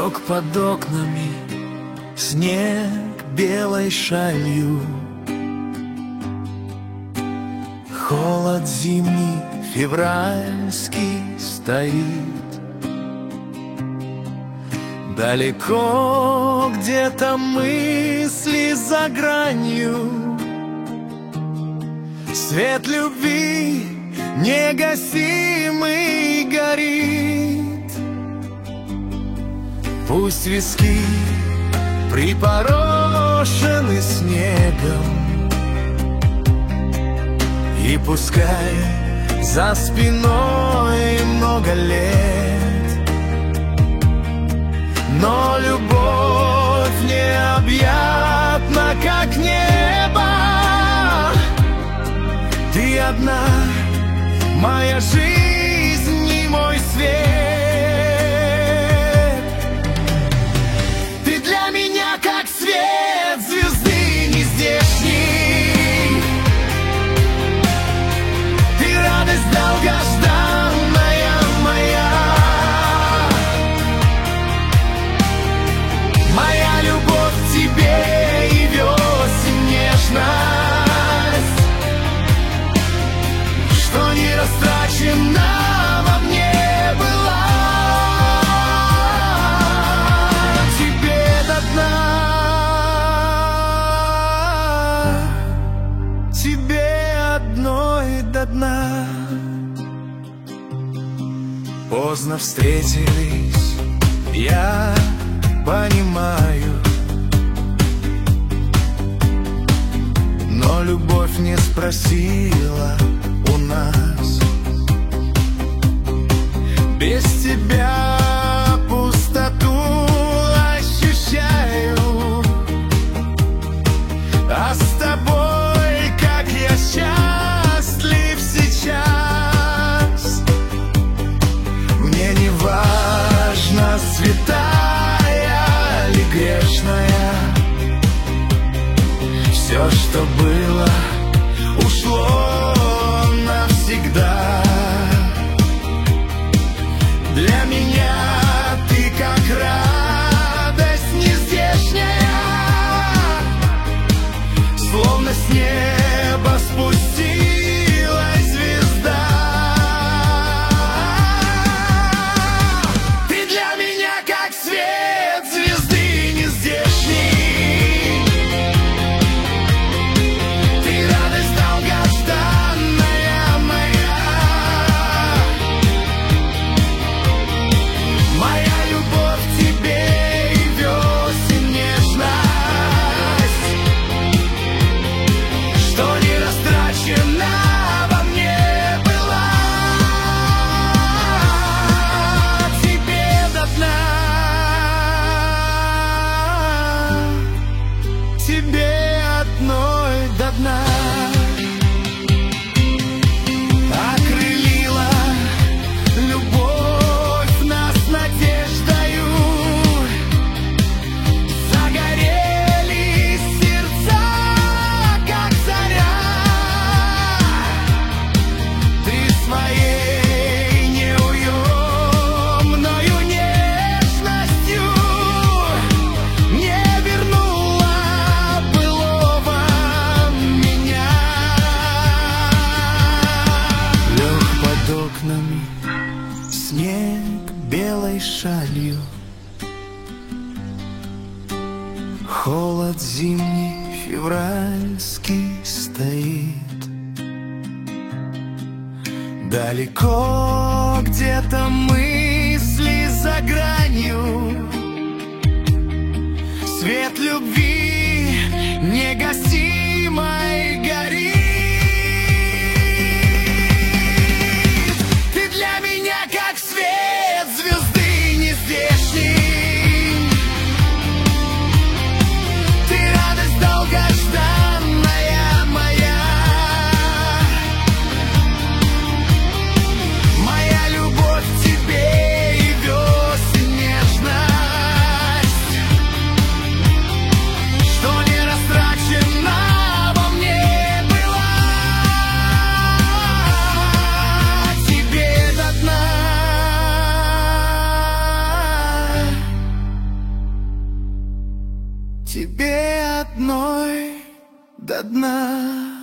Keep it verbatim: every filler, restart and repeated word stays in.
Лег под окнами снег белой шалью, холод зимний февральский стоит. Далеко где-то мысли за гранью, свет любви негасимый горит. Пусть виски припорошены снегом, и пускай за спиной много лет, но любовь необъятна, как небо. Ты одна, моя жизнь и мой свет. Ты для меня как свет звезды нездешней. Ты радость долгожданная моя, моя любовь к тебе и весен нежность, что не растрачена во мне была. Тебе до дна, тебе одной до дна. Поздно встретились, я понимаю, но любовь не спросила у нас. Без тебя пустоту ощущаю, а с тобой, как я счастлив сейчас. Мне не важно, святая ли грешная, все, что было, ушло навсегда. Для меня ты как радость нездешняя, словно с неба спустилась звезда. Ты для меня как свет звезды нездешней. Ты радость долгожданная моя, моя любовь к тебе и весен нежность, что не растрачена во мне была. Тебе до дна, тебе одной до дна. Окрылила любовь нас надеждою, загорелись сердца, как заря. Ты своей неуемною нежностью не вернула былого меня. Лег под окнами снег белой шалью, холод зимний февральский стоит. Далеко где-то мысли за гранью, свет любви негасимой горит. Ты для меня как свет звезды нездешней. Ты радость долгожданная моя, моя любовь к тебе и весен нежность, тебе одной до дна.